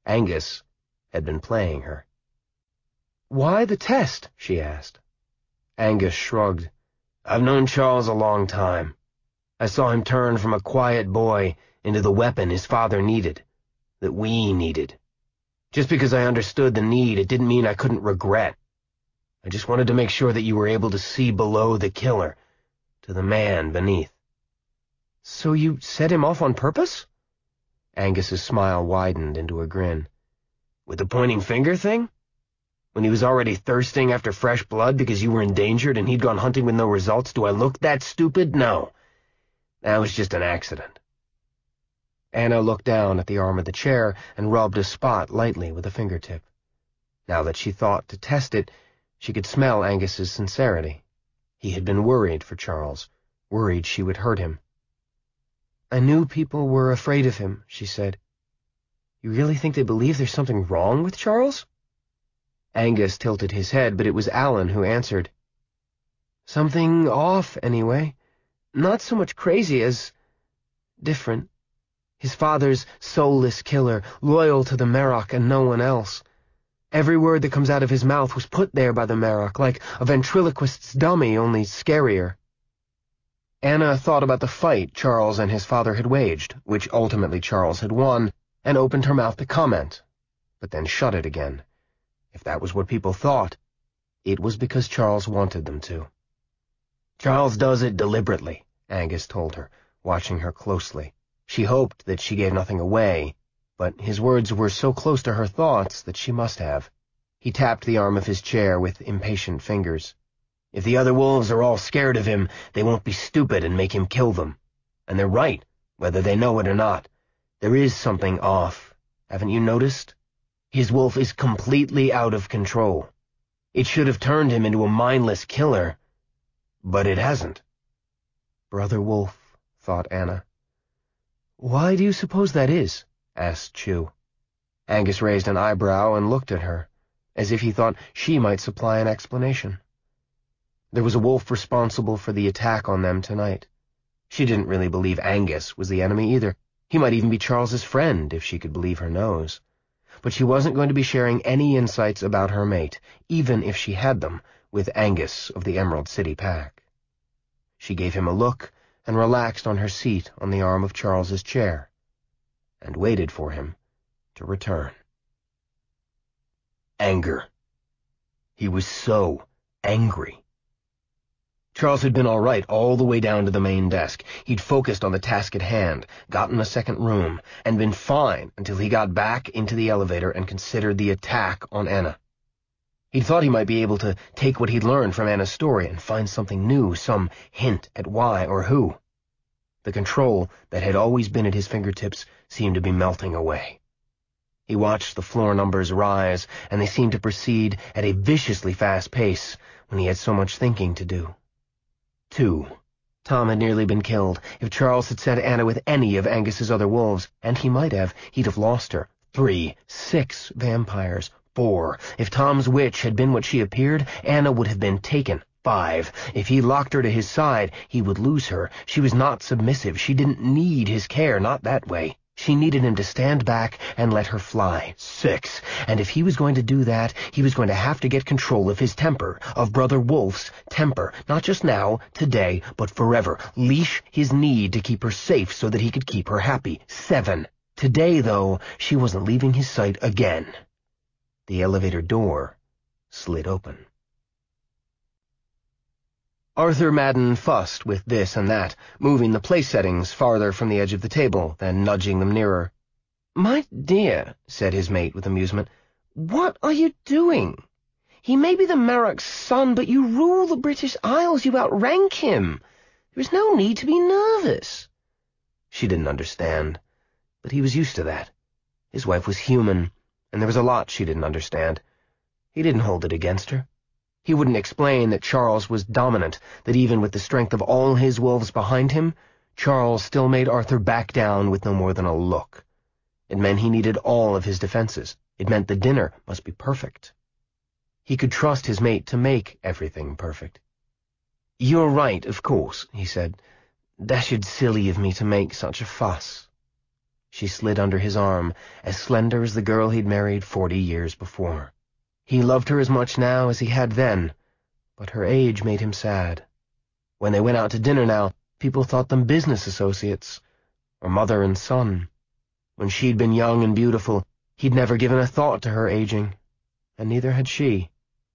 Angus had been playing her. "Why the test?" she asked. Angus shrugged. "I've known Charles a long time. I saw him turn from a quiet boy into the weapon his father needed, that we needed. Just because I understood the need, it didn't mean I couldn't regret. I just wanted to make sure that you were able to see below the killer, to the man beneath." "So you set him off on purpose?" Angus's smile widened into a grin. "With the pointing finger thing? When he was already thirsting after fresh blood because you were endangered and he'd gone hunting with no results, do I look that stupid? No. That was just an accident." Anna looked down at the arm of the chair and rubbed a spot lightly with a fingertip. Now that she thought to test it, she could smell Angus's sincerity. He had been worried for Charles, worried she would hurt him. "I knew people were afraid of him," she said. "You really think they believe there's something wrong with Charles?" Angus tilted his head, but it was Alan who answered. "Something off, anyway. Not so much crazy as different. His father's soulless killer, loyal to the Merrock and no one else. Every word that comes out of his mouth was put there by the Merrock, like a ventriloquist's dummy, only scarier." Anna thought about the fight Charles and his father had waged, which ultimately Charles had won, and opened her mouth to comment, but then shut it again. If that was what people thought, it was because Charles wanted them to. "Charles does it deliberately," Angus told her, watching her closely. She hoped that she gave nothing away, but his words were so close to her thoughts that she must have. He tapped the arm of his chair with impatient fingers. "If the other wolves are all scared of him, they won't be stupid and make him kill them. And they're right, whether they know it or not. There is something off. Haven't you noticed? His wolf is completely out of control. It should have turned him into a mindless killer, but it hasn't." "Brother Wolf," thought Anna. "Why do you suppose that is?" asked Chew. Angus raised an eyebrow and looked at her, as if he thought she might supply an explanation. There was a wolf responsible for the attack on them tonight. She didn't really believe Angus was the enemy either. He might even be Charles's friend, if she could believe her nose. But she wasn't going to be sharing any insights about her mate, even if she had them, with Angus of the Emerald City Pack. She gave him a look and relaxed on her seat on the arm of Charles's chair, and waited for him to return. Anger. He was so angry. Charles had been all right all the way down to the main desk. He'd focused on the task at hand, gotten a second room, and been fine until he got back into the elevator and considered the attack on Anna. He'd thought he might be able to take what he'd learned from Anna's story and find something new, some hint at why or who. The control that had always been at his fingertips seemed to be melting away. He watched the floor numbers rise, and they seemed to proceed at a viciously fast pace when he had so much thinking to do. 2. Tom had nearly been killed. If Charles had sent Anna with any of Angus's other wolves, and he might have, he'd have lost her. 3. 6 vampires. 4. If Tom's witch had been what she appeared, Anna would have been taken. 5. If he locked her to his side, he would lose her. She was not submissive. She didn't need his care, not that way. She needed him to stand back and let her fly. 6. And if he was going to do that, he was going to have to get control of his temper, of Brother Wolf's temper, not just now, today, but forever. Leash his need to keep her safe so that he could keep her happy. 7. Today, though, she wasn't leaving his sight again. The elevator door slid open. Arthur Madden fussed with this and that, moving the place settings farther from the edge of the table, then nudging them nearer. "My dear," said his mate with amusement, "what are you doing? He may be the Merrock's son, but you rule the British Isles. You outrank him. There is no need to be nervous." She didn't understand, but he was used to that. His wife was human, and there was a lot she didn't understand. He didn't hold it against her. He wouldn't explain that Charles was dominant, that even with the strength of all his wolves behind him, Charles still made Arthur back down with no more than a look. It meant he needed all of his defenses. It meant the dinner must be perfect. He could trust his mate to make everything perfect. "You're right, of course," he said. "Dashed silly of me to make such a fuss." She slid under his arm, as slender as the girl he'd married 40 years before. He loved her as much now as he had then, but her age made him sad. When they went out to dinner now, people thought them business associates, or mother and son. When she'd been young and beautiful, he'd never given a thought to her aging, and neither had she.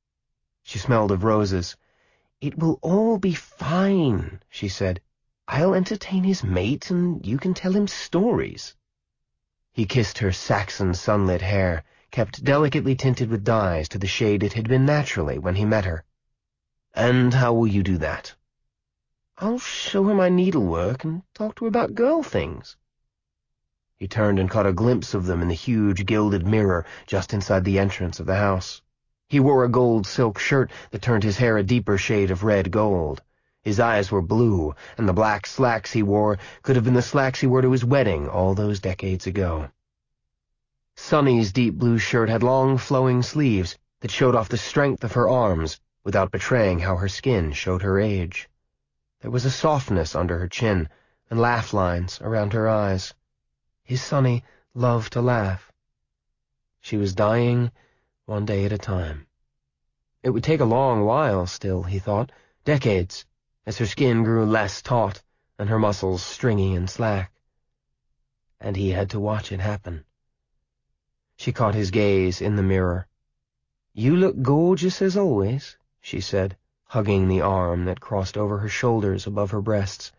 She smelled of roses. "It will all be fine," she said. "I'll entertain his mate, and you can tell him stories." He kissed her Saxon sunlit hair, kept delicately tinted with dyes to the shade it had been naturally when he met her. "And how will you do that?" "I'll show her my needlework and talk to her about girl things." He turned and caught a glimpse of them in the huge gilded mirror just inside the entrance of the house. He wore a gold silk shirt that turned his hair a deeper shade of red gold. His eyes were blue, and the black slacks he wore could have been the slacks he wore to his wedding all those decades ago. Sunny's deep blue shirt had long flowing sleeves that showed off the strength of her arms without betraying how her skin showed her age. There was a softness under her chin and laugh lines around her eyes. His Sunny loved to laugh. She was dying one day at a time. It would take a long while still, he thought, decades, as her skin grew less taut and her muscles stringy and slack. And he had to watch it happen. She caught his gaze in the mirror. "You look gorgeous as always," she said, hugging the arm that crossed over her shoulders above her breasts.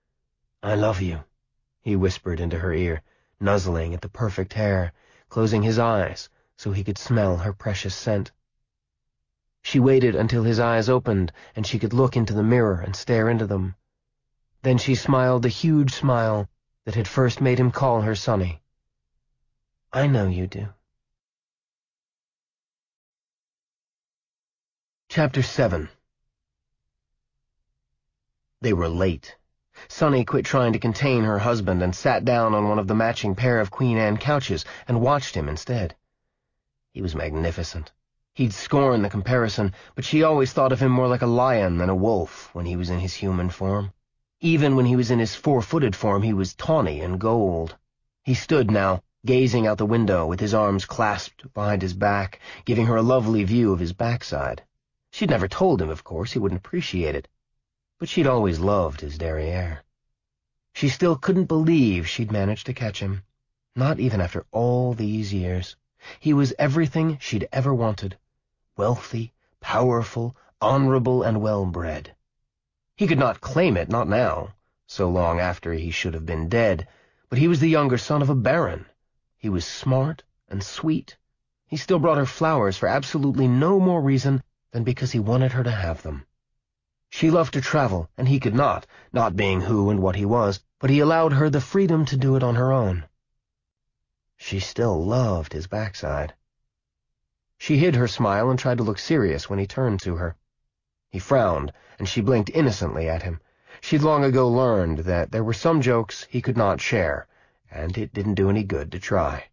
"I love you," he whispered into her ear, nuzzling at the perfect hair, closing his eyes so he could smell her precious scent. She waited until his eyes opened and she could look into the mirror and stare into them. Then she smiled the huge smile that had first made him call her Sunny. "I know you do." Chapter 7. They were late. Sunny quit trying to contain her husband and sat down on one of the matching pair of Queen Anne couches and watched him instead. He was magnificent. He'd scorn the comparison, but she always thought of him more like a lion than a wolf when he was in his human form. Even when he was in his four-footed form, he was tawny and gold. He stood now, gazing out the window with his arms clasped behind his back, giving her a lovely view of his backside. She'd never told him, of course, he wouldn't appreciate it, but she'd always loved his derriere. She still couldn't believe she'd managed to catch him, not even after all these years. He was everything she'd ever wanted: wealthy, powerful, honorable, and well-bred. He could not claim it, not now, so long after he should have been dead, but he was the younger son of a baron. He was smart and sweet. He still brought her flowers for absolutely no more reason than because he wanted her to have them. She loved to travel, and he could not being who and what he was, but he allowed her the freedom to do it on her own. She still loved his backside. She hid her smile and tried to look serious when he turned to her. He frowned, and she blinked innocently at him. She'd long ago learned that there were some jokes he could not share, and it didn't do any good to try.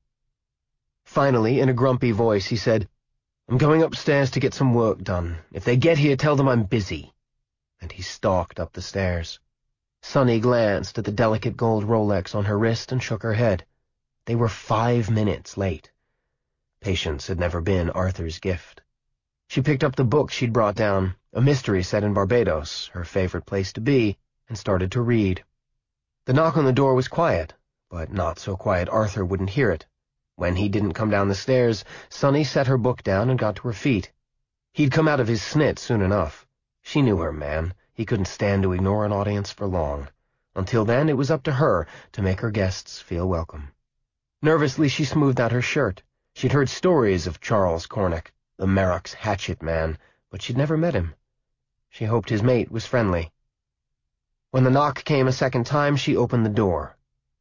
Finally, in a grumpy voice, he said, "I'm going upstairs to get some work done. If they get here, tell them I'm busy." And he stalked up the stairs. Sunny glanced at the delicate gold Rolex on her wrist and shook her head. They were 5 minutes late. Patience had never been Arthur's gift. She picked up the book she'd brought down, a mystery set in Barbados, her favorite place to be, and started to read. The knock on the door was quiet, but not so quiet Arthur wouldn't hear it. When he didn't come down the stairs, Sunny set her book down and got to her feet. He'd come out of his snit soon enough. She knew her man. He couldn't stand to ignore an audience for long. Until then, it was up to her to make her guests feel welcome. Nervously, she smoothed out her shirt. She'd heard stories of Charles Cornick, the Merrock's hatchet man, but she'd never met him. She hoped his mate was friendly. When the knock came a second time, she opened the door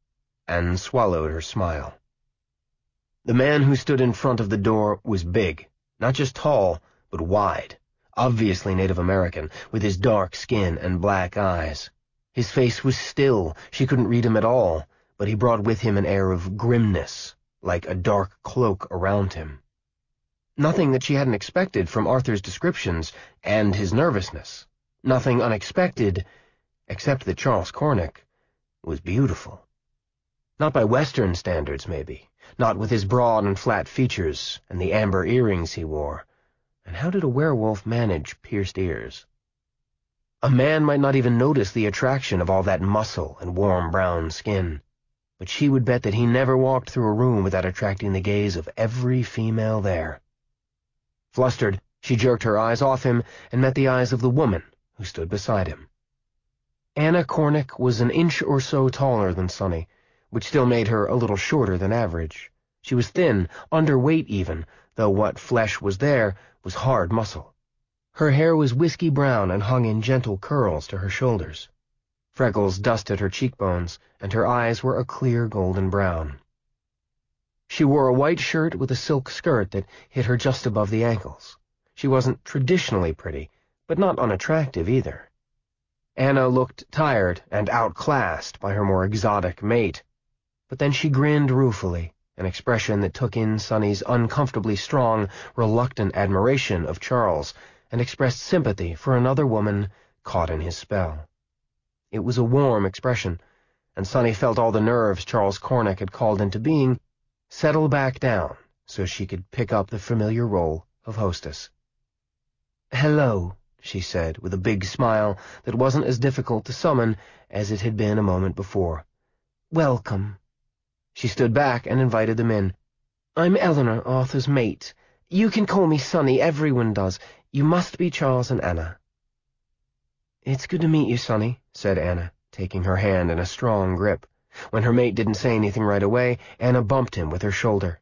and swallowed her smile. The man who stood in front of the door was big, not just tall, but wide, obviously Native American, with his dark skin and black eyes. His face was still, she couldn't read him at all, but he brought with him an air of grimness, like a dark cloak around him. Nothing that she hadn't expected from Arthur's descriptions and his nervousness. Nothing unexpected, except that Charles Cornick was beautiful. Not by Western standards, maybe. Not with his broad and flat features and the amber earrings he wore. And how did a werewolf manage pierced ears? A man might not even notice the attraction of all that muscle and warm brown skin, but she would bet that he never walked through a room without attracting the gaze of every female there. Flustered, she jerked her eyes off him and met the eyes of the woman who stood beside him. Anna Cornick was an inch or so taller than Sonny, which still made her a little shorter than average. She was thin, underweight even, though what flesh was there was hard muscle. Her hair was whiskey brown and hung in gentle curls to her shoulders. Freckles dusted her cheekbones, and her eyes were a clear golden brown. She wore a white shirt with a silk skirt that hit her just above the ankles. She wasn't traditionally pretty, but not unattractive either. Anna looked tired and outclassed by her more exotic mate, but then she grinned ruefully, an expression that took in Sonny's uncomfortably strong, reluctant admiration of Charles and expressed sympathy for another woman caught in his spell. It was a warm expression, and Sonny felt all the nerves Charles Cornick had called into being settle back down so she could pick up the familiar role of hostess. "Hello," she said, with a big smile that wasn't as difficult to summon as it had been a moment before. "Welcome." She stood back and invited them in. "I'm Eleanor, Arthur's mate. You can call me Sonny, everyone does. You must be Charles and Anna." "It's good to meet you, Sonny," said Anna, taking her hand in a strong grip. When her mate didn't say anything right away, Anna bumped him with her shoulder.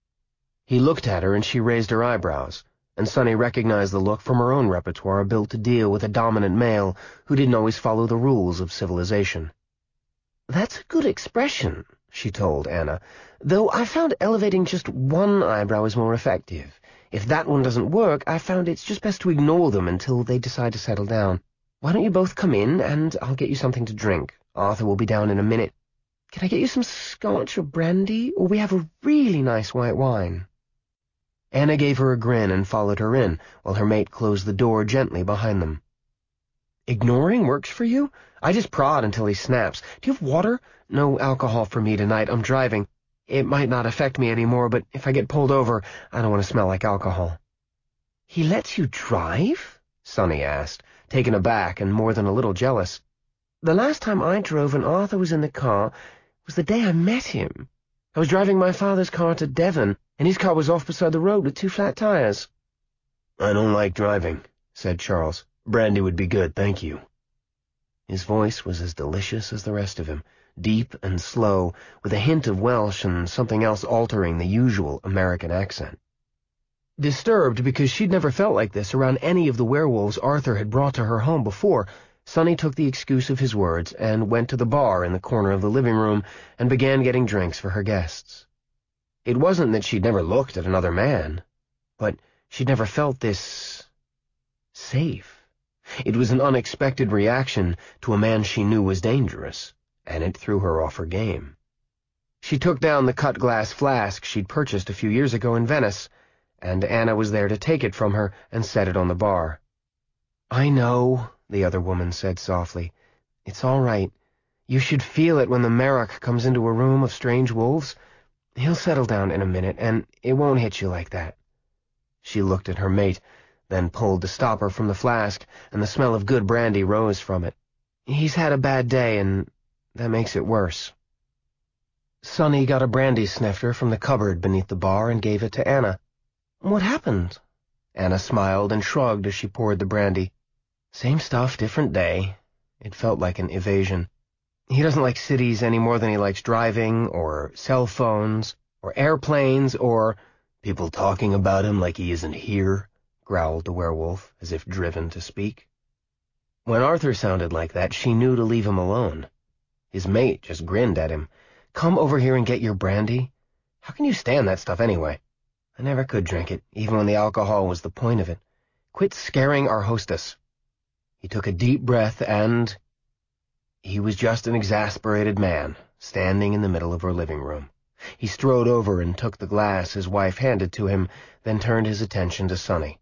He looked at her and she raised her eyebrows, and Sonny recognized the look from her own repertoire built to deal with a dominant male who didn't always follow the rules of civilization. "That's a good expression," she told Anna, "though I found elevating just one eyebrow is more effective. If that one doesn't work, I found it's just best to ignore them until they decide to settle down. Why don't you both come in, and I'll get you something to drink. Arthur will be down in a minute. Can I get you some scotch or brandy, or we have a really nice white wine?" Anna gave her a grin and followed her in, while her mate closed the door gently behind them. "Ignoring works for you? I just prod until he snaps. Do you have water? No alcohol for me tonight. I'm driving. It might not affect me anymore, but if I get pulled over, I don't want to smell like alcohol." "He lets you drive?" Sonny asked, taken aback and more than a little jealous. "The last time I drove and Arthur was in the car was the day I met him. I was driving my father's car to Devon, and his car was off beside the road with 2 flat tires." "I don't like driving," said Charles. "Brandy would be good, thank you." His voice was as delicious as the rest of him, deep and slow, with a hint of Welsh and something else altering the usual American accent. Disturbed because she'd never felt like this around any of the werewolves Arthur had brought to her home before, Sonny took the excuse of his words and went to the bar in the corner of the living room and began getting drinks for her guests. It wasn't that she'd never looked at another man, but she'd never felt this safe. It was an unexpected reaction to a man she knew was dangerous, and it threw her off her game. She took down the cut-glass flask she'd purchased a few years ago in Venice, and Anna was there to take it from her and set it on the bar. "I know," the other woman said softly. "It's all right. You should feel it when the Merrick comes into a room of strange wolves. He'll settle down in a minute, and it won't hit you like that." She looked at her mate, then pulled the stopper from the flask, and the smell of good brandy rose from it. "He's had a bad day, and that makes it worse." Sonny got a brandy snifter from the cupboard beneath the bar and gave it to Anna. "What happened?" Anna smiled and shrugged as she poured the brandy. "Same stuff, different day." It felt like an evasion. "He doesn't like cities any more than he likes driving, or cell phones, or airplanes, or—" "People talking about him like he isn't here," growled the werewolf, as if driven to speak. When Arthur sounded like that, she knew to leave him alone. His mate just grinned at him. "Come over here and get your brandy? How can you stand that stuff anyway? I never could drink it, even when the alcohol was the point of it. Quit scaring our hostess." He took a deep breath and... he was just an exasperated man, standing in the middle of her living room. He strode over and took the glass his wife handed to him, then turned his attention to Sonny.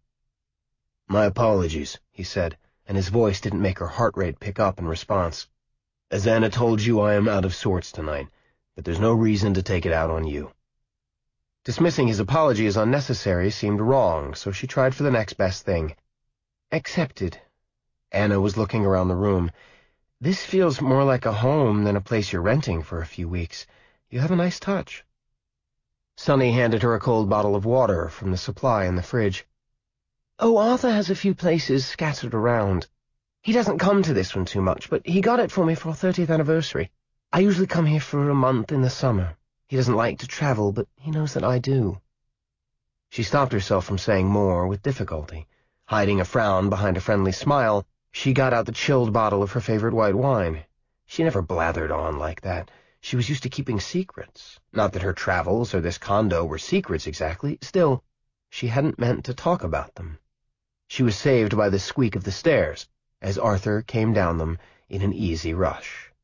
"My apologies," he said, and his voice didn't make her heart rate pick up in response. "As Anna told you, I am out of sorts tonight. but there's no reason to take it out on you." Dismissing his apology as unnecessary seemed wrong, so she tried for the next best thing. "Accepted." Anna was looking around the room. "This feels more like a home than a place you're renting for a few weeks. You have a nice touch." Sonny handed her a cold bottle of water from the supply in the fridge. "Oh, Arthur has a few places scattered around. He doesn't come to this one too much, but he got it for me for our 30th anniversary. I usually come here for a month in the summer. He doesn't like to travel, but he knows that I do." She stopped herself from saying more with difficulty. Hiding a frown behind a friendly smile, she got out the chilled bottle of her favorite white wine. She never blathered on like that. She was used to keeping secrets. Not that her travels or this condo were secrets exactly. Still, she hadn't meant to talk about them. She was saved by the squeak of the stairs as Arthur came down them in an easy rush.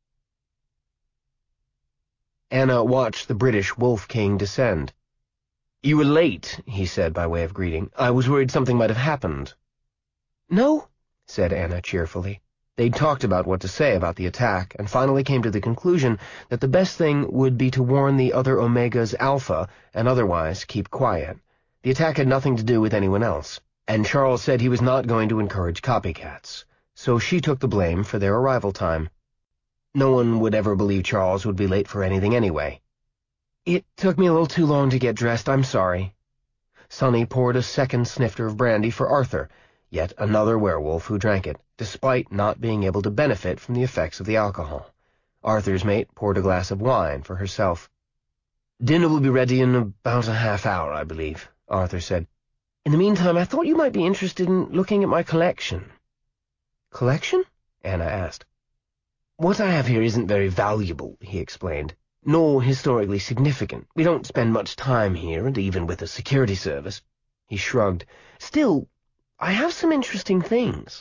Anna watched the British Wolf King descend. "You were late," he said by way of greeting. "I was worried something might have happened." "No," said Anna cheerfully. They'd talked about what to say about the attack, and finally came to the conclusion that the best thing would be to warn the other Omegas Alpha and otherwise keep quiet. The attack had nothing to do with anyone else, and Charles said he was not going to encourage copycats, so she took the blame for their arrival time. No one would ever believe Charles would be late for anything anyway. "It took me a little too long to get dressed, I'm sorry." Sonny poured a second snifter of brandy for Arthur, yet another werewolf who drank it, despite not being able to benefit from the effects of the alcohol. Arthur's mate poured a glass of wine for herself. "Dinner will be ready in about a half hour, I believe," Arthur said. "In the meantime, I thought you might be interested in looking at my collection." "Collection?" Anna asked. "What I have here isn't very valuable," he explained, "nor historically significant. We don't spend much time here, and even with the security service." He shrugged. "Still, I have some interesting things."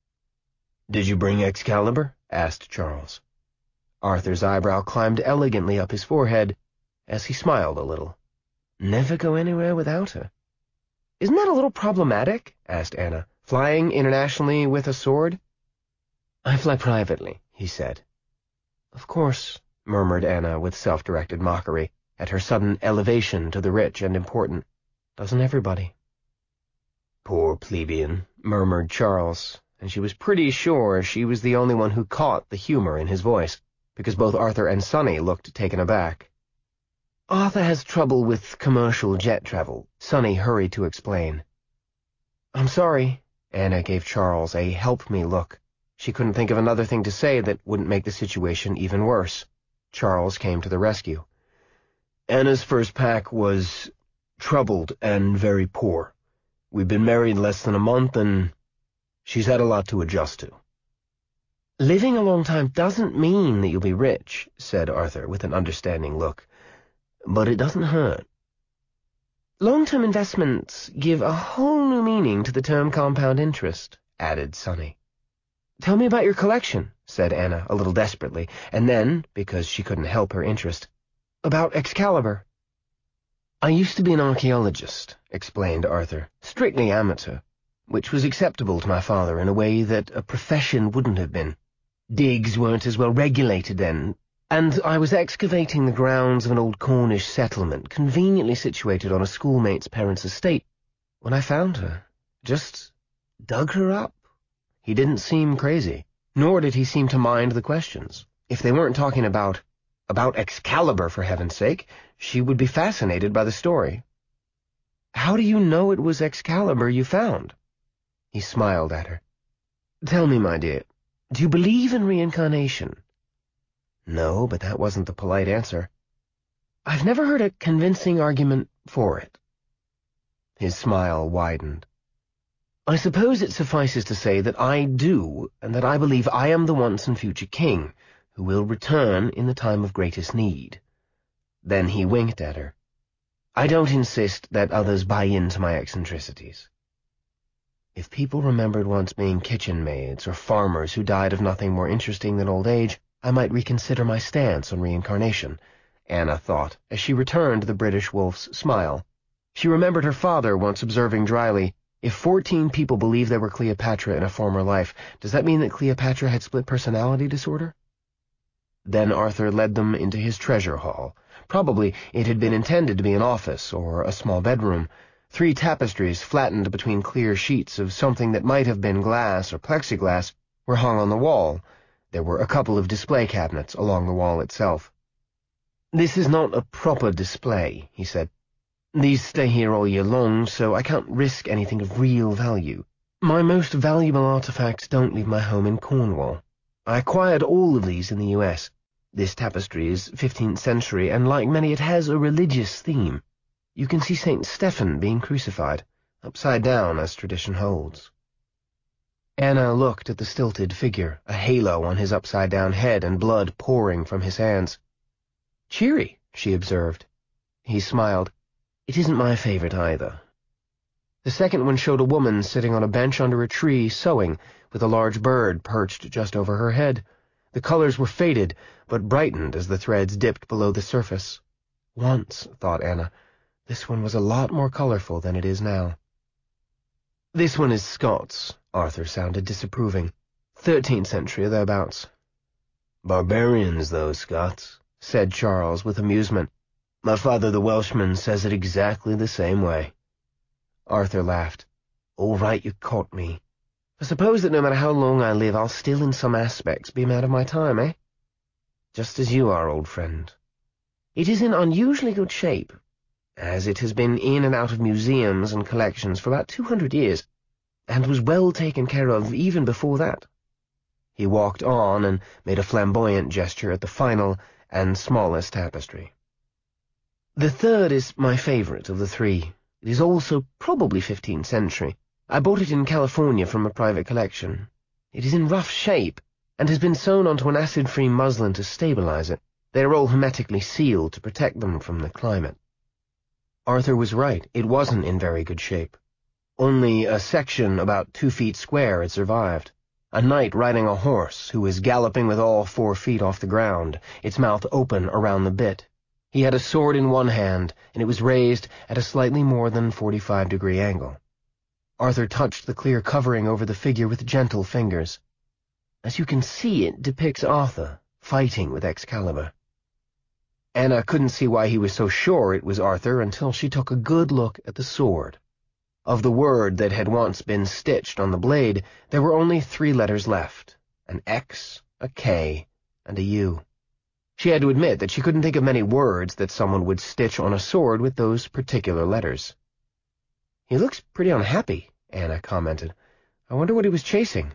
"Did you bring Excalibur?" asked Charles. Arthur's eyebrow climbed elegantly up his forehead as he smiled a little. "Never go anywhere without her." "Isn't that a little problematic?" asked Anna. "Flying internationally with a sword?" "I fly privately," he said. "Of course," murmured Anna with self-directed mockery at her sudden elevation to the rich and important. "Doesn't everybody?" "Poor plebeian," murmured Charles, and she was pretty sure she was the only one who caught the humor in his voice, because both Arthur and Sonny looked taken aback. "Arthur has trouble with commercial jet travel," Sonny hurried to explain. "I'm sorry," Anna gave Charles a help-me look. She couldn't think of another thing to say that wouldn't make the situation even worse. Charles came to the rescue. "Anna's first pack was troubled and very poor. We've been married less than a month, and she's had a lot to adjust to." "Living a long time doesn't mean that you'll be rich," said Arthur with an understanding look. "But it doesn't hurt." "Long-term investments give a whole new meaning to the term compound interest," added Sonny. "Tell me about your collection," said Anna a little desperately, and then, because she couldn't help her interest, "about Excalibur." "I used to be an archaeologist," explained Arthur, "strictly amateur, which was acceptable to my father in a way that a profession wouldn't have been. Digs weren't as well regulated then, and I was excavating the grounds of an old Cornish settlement conveniently situated on a schoolmate's parents' estate when I found her. Just dug her up." He didn't seem crazy, nor did he seem to mind the questions. If they weren't talking about Excalibur, for heaven's sake, she would be fascinated by the story. "How do you know it was Excalibur you found?" He smiled at her. "Tell me, my dear, do you believe in reincarnation?" No, but that wasn't the polite answer. "I've never heard a convincing argument for it." His smile widened. "I suppose it suffices to say that I do, and that I believe I am the once and future king, who will return in the time of greatest need." Then he winked at her. "I don't insist that others buy into my eccentricities." If people remembered once being kitchen maids or farmers who died of nothing more interesting than old age, I might reconsider my stance on reincarnation, Anna thought, as she returned the British wolf's smile. She remembered her father once observing dryly, "If 14 people believe they were Cleopatra in a former life, does that mean that Cleopatra had split personality disorder?" Then Arthur led them into his treasure hall. Probably it had been intended to be an office or a small bedroom. 3 tapestries flattened between clear sheets of something that might have been glass or plexiglass were hung on the wall. There were a couple of display cabinets along the wall itself. "This is not a proper display," he said. "These stay here all year long, so I can't risk anything of real value. My most valuable artifacts don't leave my home in Cornwall. I acquired all of these in the U.S. This tapestry is 15th century, and like many it has a religious theme. You can see St. Stephen being crucified, upside down as tradition holds." Anna looked at the stilted figure, a halo on his upside-down head and blood pouring from his hands. "Cheery," she observed. He smiled. "It isn't my favorite either." The second one showed a woman sitting on a bench under a tree sewing, with a large bird perched just over her head. The colors were faded, but brightened as the threads dipped below the surface. Once, thought Anna, this one was a lot more colorful than it is now. "This one is Scots," Arthur sounded disapproving. 13th century, thereabouts. "Barbarians, those Scots," said Charles with amusement. "My father the Welshman says it exactly the same way." Arthur laughed. "All right, you caught me. I suppose that no matter how long I live, I'll still in some aspects be a man of my time, eh? Just as you are, old friend. It is in unusually good shape, as it has been in and out of museums and collections for about 200 years, and was well taken care of even before that." He walked on and made a flamboyant gesture at the final and smallest tapestry. "The third is my favorite of the 3. It is also probably 15th century. I bought it in California from a private collection. It is in rough shape, and has been sewn onto an acid-free muslin to stabilize it. They are all hermetically sealed to protect them from the climate." Arthur was right. It wasn't in very good shape. Only a section about 2 feet square had survived. A knight riding a horse who was galloping with all 4 feet off the ground, its mouth open around the bit. He had a sword in one hand, and it was raised at a slightly more than 45-degree angle. Arthur touched the clear covering over the figure with gentle fingers. As you can see, it depicts Arthur fighting with Excalibur. Anna couldn't see why he was so sure it was Arthur until she took a good look at the sword. Of the word that had once been stitched on the blade, there were only 3 letters left, an X, a K, and a U. She had to admit that she couldn't think of many words that someone would stitch on a sword with those particular letters. "He looks pretty unhappy," Anna commented. "I wonder what he was chasing."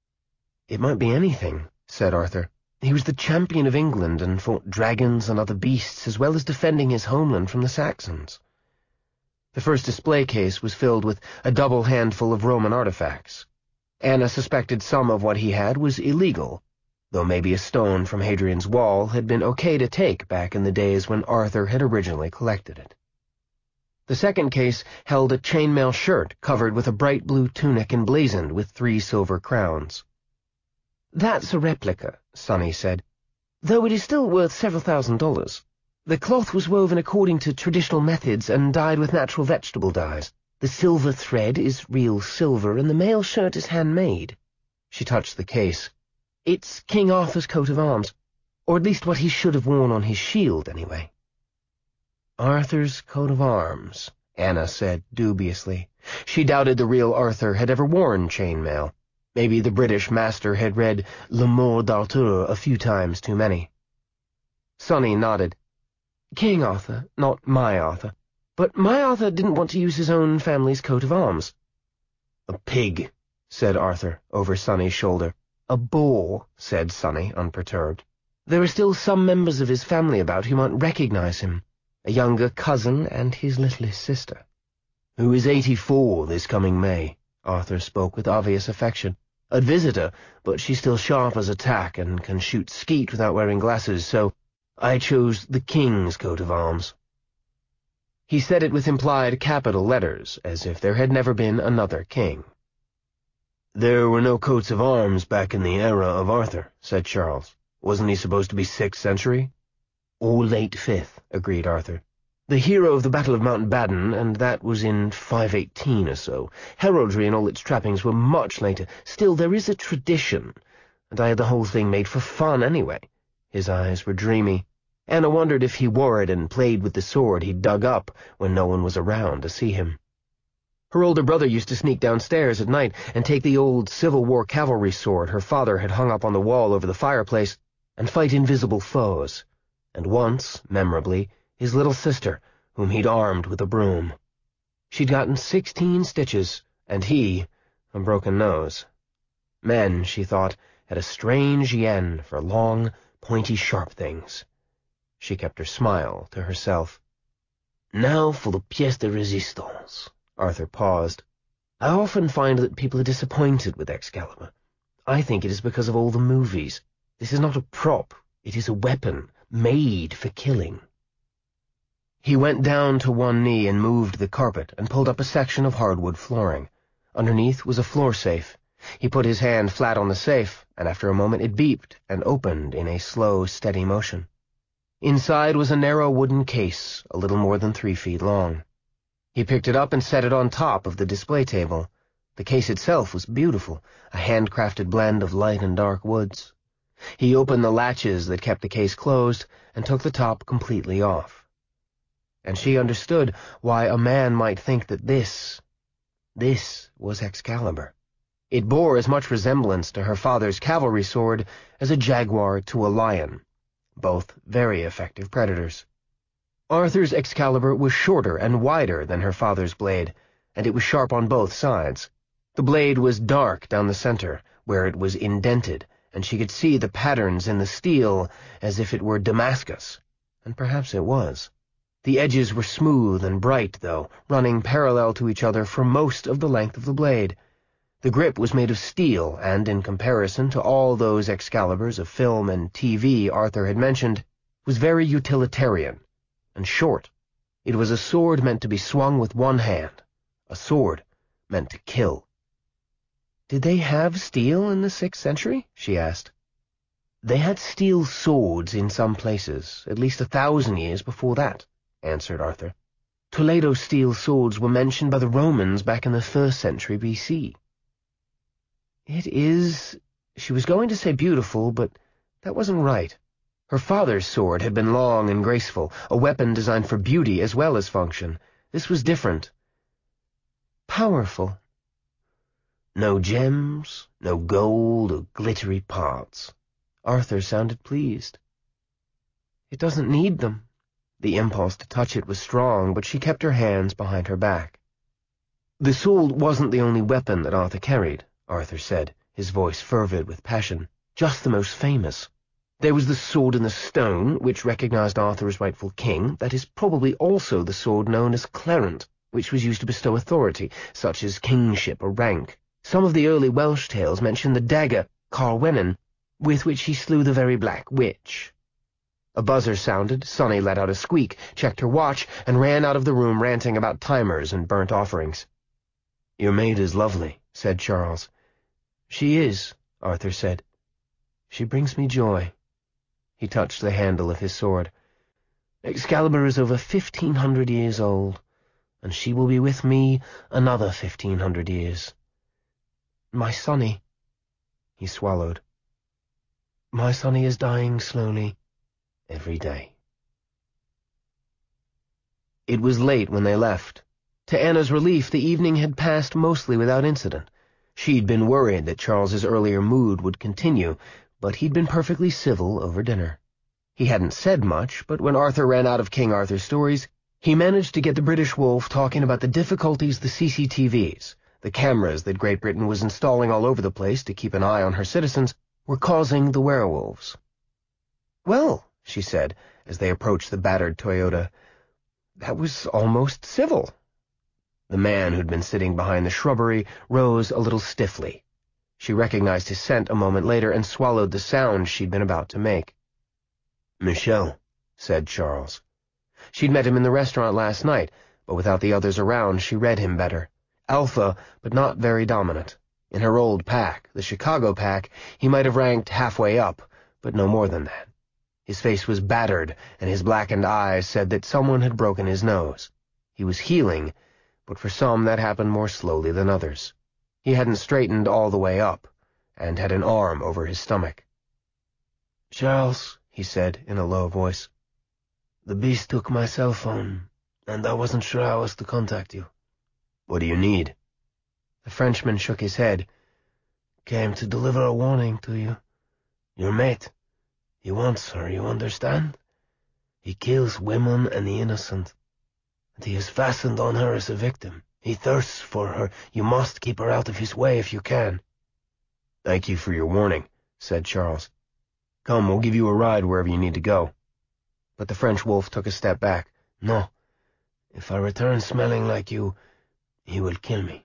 "It might be anything," said Arthur. "He was the champion of England and fought dragons and other beasts, as well as defending his homeland from the Saxons." The first display case was filled with a double handful of Roman artifacts. Anna suspected some of what he had was illegal, though maybe a stone from Hadrian's Wall had been okay to take back in the days when Arthur had originally collected it. The second case held a chainmail shirt covered with a bright blue tunic emblazoned with 3 silver crowns. "That's a replica," Sonny said, "though it is still worth several $1,000s. The cloth was woven according to traditional methods and dyed with natural vegetable dyes. The silver thread is real silver, and the mail shirt is handmade." She touched the case. "It's King Arthur's coat of arms, or at least what he should have worn on his shield, anyway." "Arthur's coat of arms," Anna said dubiously. She doubted the real Arthur had ever worn chainmail. Maybe the British master had read Le Mort d'Arthur a few times too many. Sonny nodded. "King Arthur, not my Arthur. But my Arthur didn't want to use his own family's coat of arms." "A pig," said Arthur over Sonny's shoulder. "A boar," said Sonny, unperturbed. "There are still some members of his family about who might recognize him. A younger cousin and his littlest sister." "Who is 84 this coming May," Arthur spoke with obvious affection. "I'd visit her, but she's still sharp as a tack and can shoot skeet without wearing glasses, so I chose the King's coat of arms." He said it with implied capital letters, as if there had never been another king. "There were no coats of arms back in the era of Arthur," said Charles. "Wasn't he supposed to be 6th century?" "Or late 5th, agreed Arthur. "The hero of the Battle of Mount Badon, and that was in 518 or so. Heraldry and all its trappings were much later. Still, there is a tradition, and I had the whole thing made for fun anyway. His eyes were dreamy. Anna wondered if he wore it and played with the sword he'd dug up when no one was around to see him. Her older brother used to sneak downstairs at night and take the old Civil War cavalry sword her father had hung up on the wall over the fireplace and fight invisible foes, and once, memorably, his little sister, whom he'd armed with a broom. She'd gotten 16 stitches, and he, a broken nose. Men, she thought, had a strange yen for long, pointy, sharp things. She kept her smile to herself. "Now for the pièce de résistance." Arthur paused. "I often find that people are disappointed with Excalibur. I think it is because of all the movies. This is not a prop. It is a weapon, made for killing." He went down to one knee and moved the carpet and pulled up a section of hardwood flooring. Underneath was a floor safe. He put his hand flat on the safe, and after a moment it beeped and opened in a slow, steady motion. Inside was a narrow wooden case, a little more than 3 feet long. He picked it up and set it on top of the display table. The case itself was beautiful, a handcrafted blend of light and dark woods. He opened the latches that kept the case closed and took the top completely off. And she understood why a man might think that this was Excalibur. It bore as much resemblance to her father's cavalry sword as a jaguar to a lion, both very effective predators. Arthur's Excalibur was shorter and wider than her father's blade, and it was sharp on both sides. The blade was dark down the center, where it was indented, and she could see the patterns in the steel as if it were Damascus, and perhaps it was. The edges were smooth and bright, though, running parallel to each other for most of the length of the blade. The grip was made of steel, and in comparison to all those Excaliburs of film and TV Arthur had mentioned, was very utilitarian and short. It was a sword meant to be swung with one hand, a sword meant to kill. "Did they have steel in the 6th century?" she asked. "They had steel swords in some places, at least 1,000 years before that," answered Arthur. "Toledo steel swords were mentioned by the Romans back in the 1st century BC. It is—" She was going to say beautiful, but that wasn't right. Her father's sword had been long and graceful, a weapon designed for beauty as well as function. This was different. Powerful. No gems, no gold or glittery parts. Arthur sounded pleased. "It doesn't need them." The impulse to touch it was strong, but she kept her hands behind her back. "The sword wasn't the only weapon that Arthur carried," Arthur said, his voice fervid with passion. "Just the most famous. There was the sword in the stone, which recognized Arthur as rightful king. That is probably also the sword known as Clarent, which was used to bestow authority, such as kingship or rank. Some of the early Welsh tales mention the dagger, Carwennan, with which he slew the very Black Witch." A buzzer sounded, Sonny let out a squeak, checked her watch, and ran out of the room ranting about timers and burnt offerings. "Your maid is lovely," said Charles. "She is," Arthur said. "She brings me joy." He touched the handle of his sword. "Excalibur is over 1,500 years old, and she will be with me another 1,500 years. My Sonny—" He swallowed. "My Sonny is dying slowly, every day." It was late when they left. To Anna's relief, the evening had passed mostly without incident. She'd been worried that Charles's earlier mood would continue, but he'd been perfectly civil over dinner. He hadn't said much, but when Arthur ran out of King Arthur stories, he managed to get the British Wolf talking about the difficulties the CCTVs, the cameras that Great Britain was installing all over the place to keep an eye on her citizens, were causing the werewolves. "Well," she said, as they approached the battered Toyota, "that was almost civil." The man who'd been sitting behind the shrubbery rose a little stiffly. She recognized his scent a moment later and swallowed the sound she'd been about to make. "Michel," said Charles. She'd met him in the restaurant last night, but without the others around she read him better. Alpha, but not very dominant. In her old pack, the Chicago pack, he might have ranked halfway up, but no more than that. His face was battered, and his blackened eyes said that someone had broken his nose. He was healing, but for some that happened more slowly than others. He hadn't straightened all the way up, and had an arm over his stomach. "Charles," he said in a low voice. "The beast took my cell phone, and I wasn't sure how else to contact you." "What do you need?" The Frenchman shook his head. "Came to deliver a warning to you. Your mate. He wants her, you understand? He kills women and the innocent. And he is fastened on her as a victim. He thirsts for her. You must keep her out of his way if you can." "Thank you for your warning," said Charles. "Come, we'll give you a ride wherever you need to go." But the French wolf took a step back. "No. If I return smelling like you, he will kill me."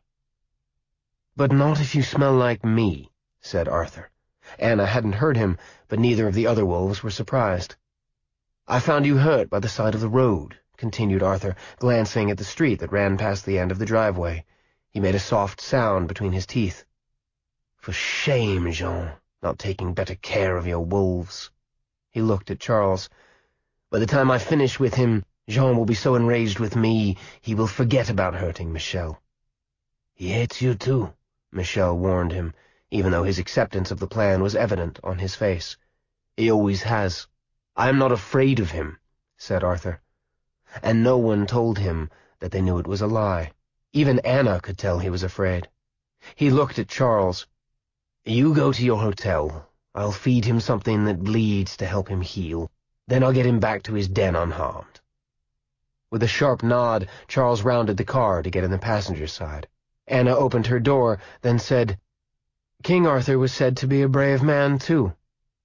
"But not if you smell like me," said Arthur. Anna hadn't heard him, but neither of the other wolves were surprised. "I found you hurt by the side of the road," continued Arthur, glancing at the street that ran past the end of the driveway. He made a soft sound between his teeth. "For shame, Jean, not taking better care of your wolves." He looked at Charles. "By the time I finish with him, Jean will be so enraged with me, he will forget about hurting Michel." "He hates you too," Michel warned him, even though his acceptance of the plan was evident on his face. "He always has. I am not afraid of him," said Arthur. And no one told him that they knew it was a lie. Even Anna could tell he was afraid. He looked at Charles. "You go to your hotel. I'll feed him something that bleeds to help him heal. Then I'll get him back to his den unharmed." With a sharp nod, Charles rounded the car to get in the passenger side. Anna opened her door, then said, "King Arthur was said to be a brave man, too.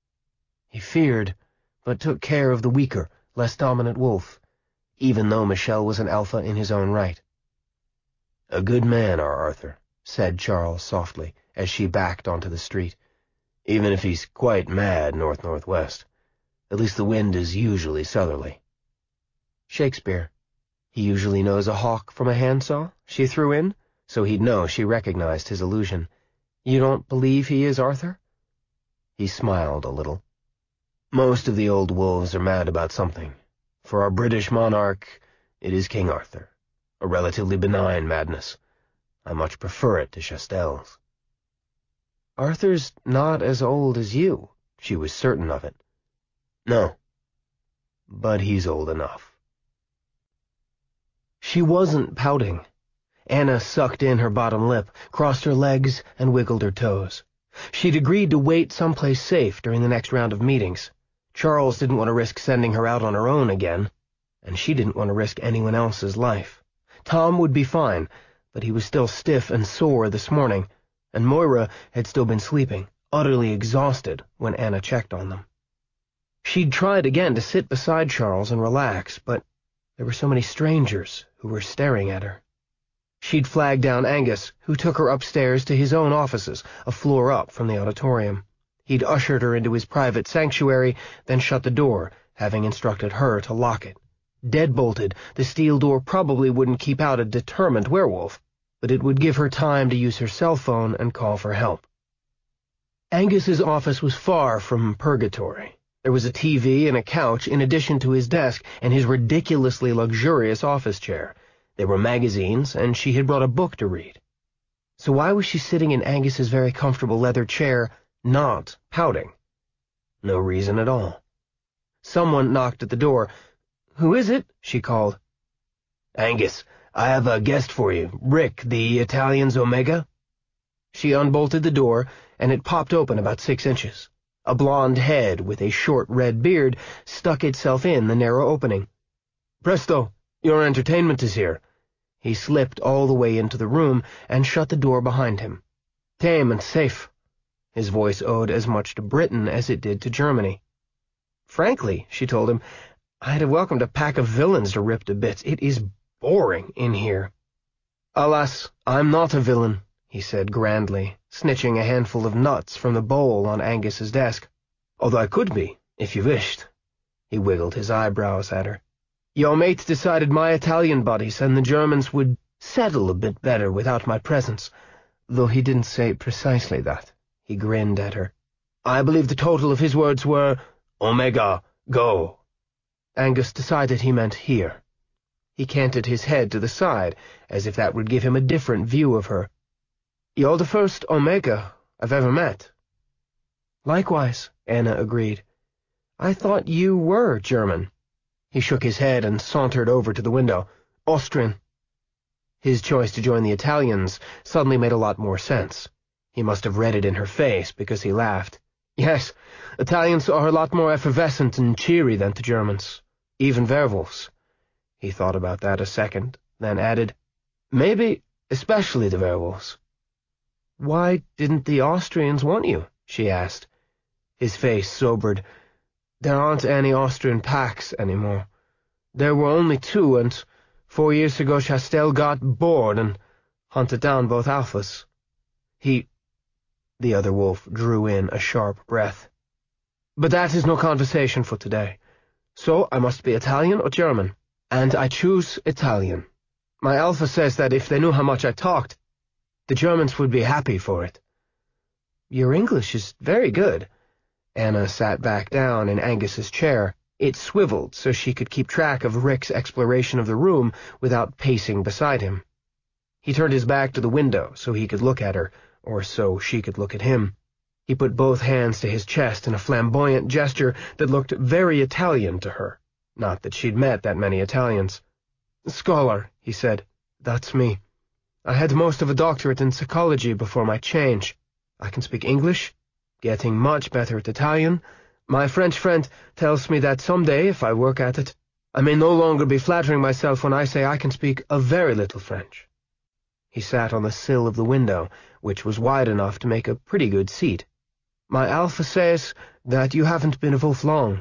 He feared, but took care of the weaker, less dominant wolf, even though Michel was an alpha in his own right." "A good man, our Arthur," said Charles softly, as she backed onto the street. "Even if he's quite mad north-northwest. At least the wind is usually southerly." "Shakespeare. He usually knows a hawk from a handsaw," she threw in, so he'd know she recognized his allusion. "You don't believe he is Arthur?" He smiled a little. "Most of the old wolves are mad about something. For our British monarch, it is King Arthur. A relatively benign madness. I much prefer it to Chastel's." "Arthur's not as old as you." She was certain of it. "No. But he's old enough." She wasn't pouting. Anna sucked in her bottom lip, crossed her legs, and wiggled her toes. She'd agreed to wait someplace safe during the next round of meetings. Charles didn't want to risk sending her out on her own again, and she didn't want to risk anyone else's life. Tom would be fine, but he was still stiff and sore this morning, and Moira had still been sleeping, utterly exhausted when Anna checked on them. She'd tried again to sit beside Charles and relax, but there were so many strangers who were staring at her. She'd flagged down Angus, who took her upstairs to his own offices, a floor up from the auditorium. He'd ushered her into his private sanctuary, then shut the door, having instructed her to lock it. Dead-bolted, the steel door probably wouldn't keep out a determined werewolf, but it would give her time to use her cell phone and call for help. Angus's office was far from purgatory. There was a TV and a couch in addition to his desk and his ridiculously luxurious office chair. There were magazines, and she had brought a book to read. So why was she sitting in Angus's very comfortable leather chair, not pouting? No reason at all. Someone knocked at the door. "Who is it?" she called. "Angus, I have a guest for you. Rick, the Italian's Omega." She unbolted the door, and it popped open about 6 inches. A blonde head with a short red beard stuck itself in the narrow opening. "Presto, your entertainment is here." He slipped all the way into the room and shut the door behind him. "Tame and safe." His voice owed as much to Britain as it did to Germany. "Frankly," she told him, "I'd have welcomed a pack of villains to rip to bits. It is boring in here." "Alas, I'm not a villain," he said grandly, snitching a handful of nuts from the bowl on Angus's desk. "Although I could be, if you wished." He wiggled his eyebrows at her. "Your mate decided my Italian buddies and the Germans would settle a bit better without my presence, though he didn't say precisely that." He grinned at her. "I believe the total of his words were, 'Omega, go.'" Angus decided he meant here. He canted his head to the side, as if that would give him a different view of her. "You're the first Omega I've ever met." "Likewise," Anna agreed. I thought you were German. He shook his head and sauntered over to the window. Austrian. His choice to join the Italians suddenly made a lot more sense. He must have read it in her face because he laughed. Yes, Italians are a lot more effervescent and cheery than the Germans. Even werewolves. He thought about that a second, then added, maybe especially the werewolves. Why didn't the Austrians want you? She asked. His face sobered. There aren't any Austrian packs anymore. There were only 2, and 4 years ago Chastel got bored and hunted down both alphas. The other wolf drew in a sharp breath. But that is no conversation for today. So I must be Italian or German, and I choose Italian. My alpha says that if they knew how much I talked, the Germans would be happy for it. Your English is very good. Anna sat back down in Angus's chair. It swiveled so she could keep track of Rick's exploration of the room without pacing beside him. He turned his back to the window so he could look at her, or so she could look at him. He put both hands to his chest in a flamboyant gesture that looked very Italian to her. Not that she'd met that many Italians. Scholar, he said. That's me. I had most of a doctorate in psychology before my change. I can speak English, getting much better at Italian. My French friend tells me that someday, if I work at it, I may no longer be flattering myself when I say I can speak a very little French. He sat on the sill of the window, which was wide enough to make a pretty good seat. My alpha says that you haven't been a wolf long.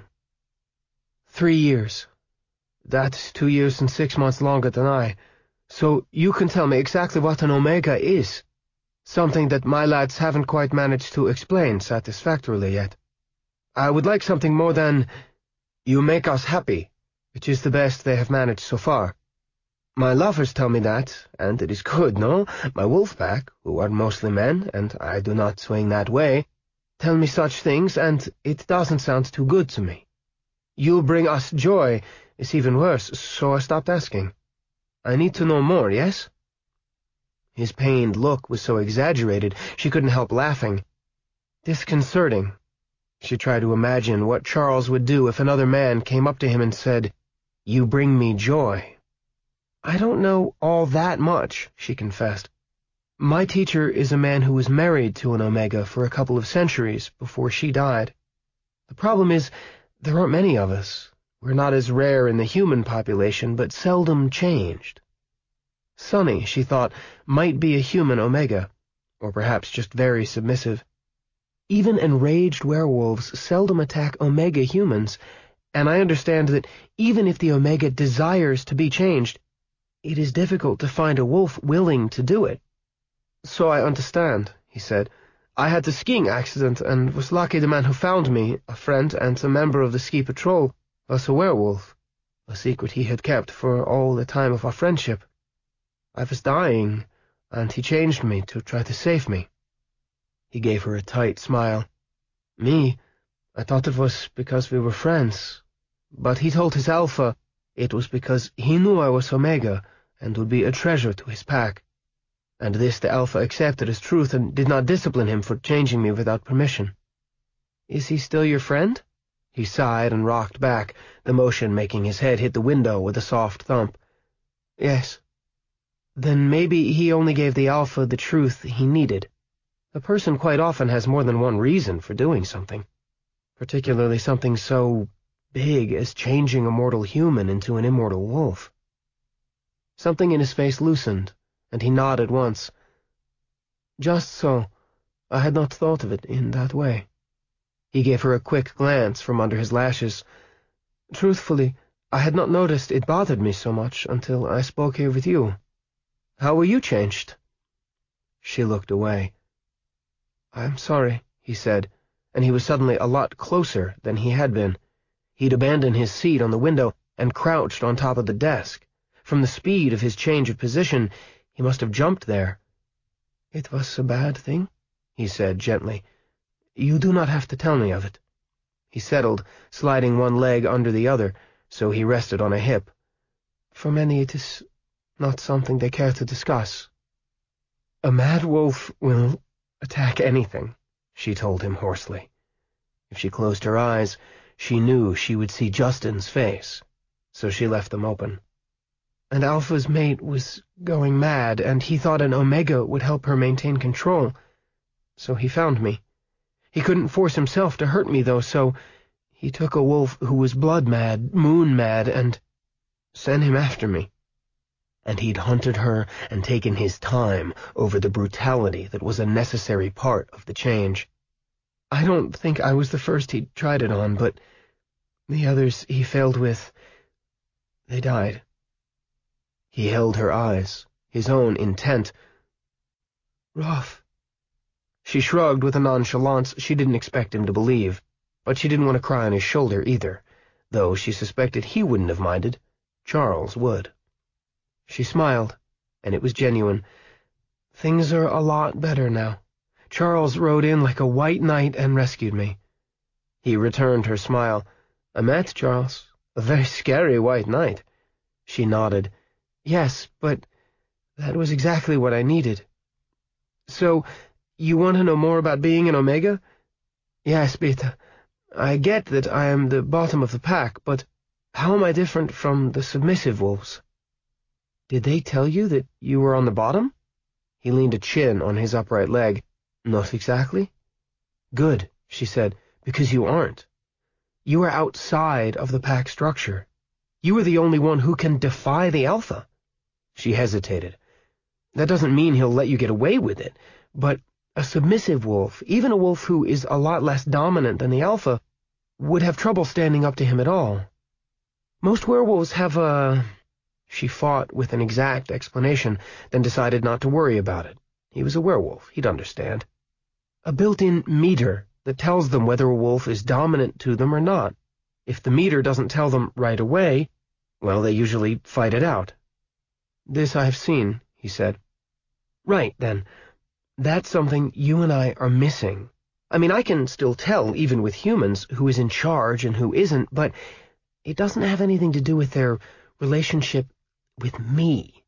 3 years. That's 2 years and 6 months longer than I. So you can tell me exactly what an omega is. Something that my lads haven't quite managed to explain satisfactorily yet. I would like something more than, you make us happy, which is the best they have managed so far. My lovers tell me that, and it is good, no? My wolf pack, who are mostly men, and I do not swing that way, tell me such things, and it doesn't sound too good to me. You bring us joy is even worse, so I stopped asking. I need to know more, yes? His pained look was so exaggerated she couldn't help laughing. Disconcerting. She tried to imagine what Charles would do if another man came up to him and said, You bring me joy. I don't know all that much, she confessed. My teacher is a man who was married to an Omega for a couple of centuries before she died. The problem is, there aren't many of us. We're not as rare in the human population, but seldom changed. Sonny, she thought, might be a human Omega, or perhaps just very submissive. Even enraged werewolves seldom attack Omega humans, and I understand that even if the Omega desires to be changed, it is difficult to find a wolf willing to do it. So I understand, he said. I had a skiing accident and was lucky the man who found me, a friend and a member of the ski patrol, was a werewolf, a secret he had kept for all the time of our friendship. I was dying, and he changed me to try to save me. He gave her a tight smile. Me? I thought it was because we were friends. But he told his alpha it was because he knew I was Omega and would be a treasure to his pack. And this the alpha accepted as truth and did not discipline him for changing me without permission. Is he still your friend? He sighed and rocked back, the motion making his head hit the window with a soft thump. Yes. Then maybe he only gave the alpha the truth he needed. A person quite often has more than one reason for doing something, particularly something so big as changing a mortal human into an immortal wolf. Something in his face loosened, and he nodded once. Just so. I had not thought of it in that way. He gave her a quick glance from under his lashes. Truthfully, I had not noticed it bothered me so much until I spoke here with you. How were you changed? She looked away. I'm sorry, he said, and he was suddenly a lot closer than he had been. He'd abandoned his seat on the window and crouched on top of the desk. From the speed of his change of position, he must have jumped there. It was a bad thing, he said gently. You do not have to tell me of it. He settled, sliding one leg under the other, so he rested on a hip. For many it is not something they care to discuss. A mad wolf will attack anything, she told him hoarsely. If she closed her eyes, she knew she would see Justin's face, so she left them open. And Alpha's mate was going mad, and he thought an Omega would help her maintain control, so he found me. He couldn't force himself to hurt me, though, so he took a wolf who was blood-mad, moon-mad, and sent him after me. And he'd hunted her and taken his time over the brutality that was a necessary part of the change. I don't think I was the first he'd tried it on, but the others he failed with, they died. He held her eyes, his own intent. Roth. She shrugged with a nonchalance she didn't expect him to believe, but she didn't want to cry on his shoulder either, though she suspected he wouldn't have minded. Charles would. She smiled, and it was genuine. Things are a lot better now. Charles rode in like a white knight and rescued me. He returned her smile. I met Charles. A very scary white knight. She nodded. Yes, but that was exactly what I needed. So, you want to know more about being an Omega? Yes, Beta. I get that I am the bottom of the pack, but how am I different from the submissive wolves? Did they tell you that you were on the bottom? He leaned a chin on his upright leg. Not exactly. Good, she said, because you aren't. You are outside of the pack structure. You are the only one who can defy the Alpha. She hesitated. That doesn't mean he'll let you get away with it, but a submissive wolf, even a wolf who is a lot less dominant than the Alpha, would have trouble standing up to him at all. Most werewolves have a... She fought with an exact explanation, then decided not to worry about it. He was a werewolf, he'd understand. A built-in meter that tells them whether a wolf is dominant to them or not. If the meter doesn't tell them right away, well, they usually fight it out. This I have seen, he said. Right, then. That's something you and I are missing. I mean, I can still tell, even with humans, who is in charge and who isn't, but it doesn't have anything to do with their relationship with me.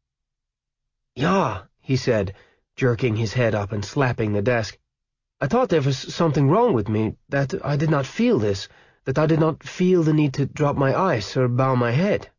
Yeah, he said, jerking his head up and slapping the desk. I thought there was something wrong with me, that I did not feel this, that I did not feel the need to drop my ice or bow my head.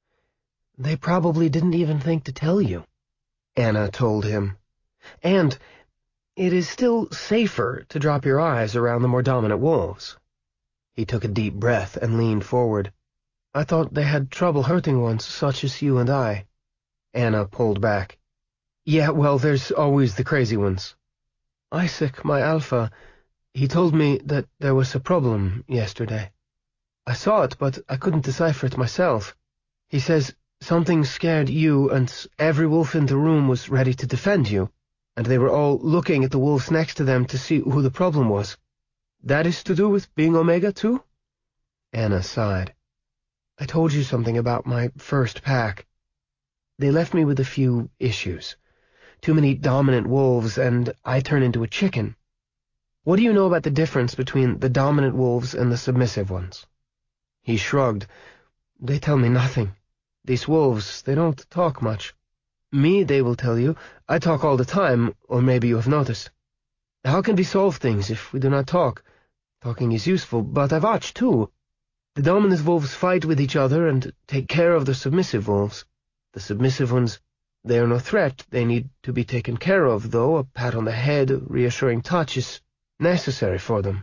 They probably didn't even think to tell you, Anna told him. And it is still safer to drop your eyes around the more dominant wolves. He took a deep breath and leaned forward. I thought they had trouble hurting ones such as you and I. Anna pulled back. Yeah, well, there's always the crazy ones. Isaac, my Alpha, he told me that there was a problem yesterday. I saw it, but I couldn't decipher it myself. He says something scared you, and every wolf in the room was ready to defend you, and they were all looking at the wolves next to them to see who the problem was. That is to do with being Omega, too? Anna sighed. I told you something about my first pack. They left me with a few issues. Too many dominant wolves, and I turn into a chicken. What do you know about the difference between the dominant wolves and the submissive ones? He shrugged. They tell me nothing. These wolves, they don't talk much. Me, they will tell you. I talk all the time, or maybe you have noticed. How can we solve things if we do not talk? Talking is useful, but I watch, too. The dominant wolves fight with each other and take care of the submissive wolves. The submissive ones, they are no threat. They need to be taken care of, though a pat on the head, a reassuring touch is necessary for them.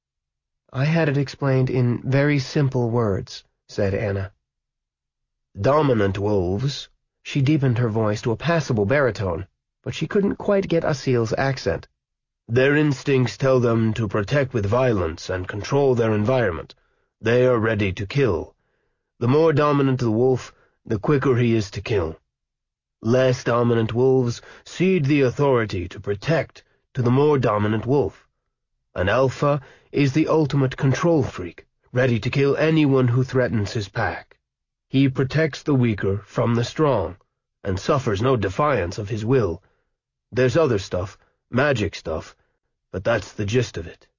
I had it explained in very simple words, said Anna. Dominant wolves. She deepened her voice to a passable baritone, but she couldn't quite get Asil's accent. Their instincts tell them to protect with violence and control their environment. They are ready to kill. The more dominant the wolf, the quicker he is to kill. Less dominant wolves cede the authority to protect to the more dominant wolf. An alpha is the ultimate control freak, ready to kill anyone who threatens his pack. He protects the weaker from the strong, and suffers no defiance of his will. There's other stuff, magic stuff, but that's the gist of it.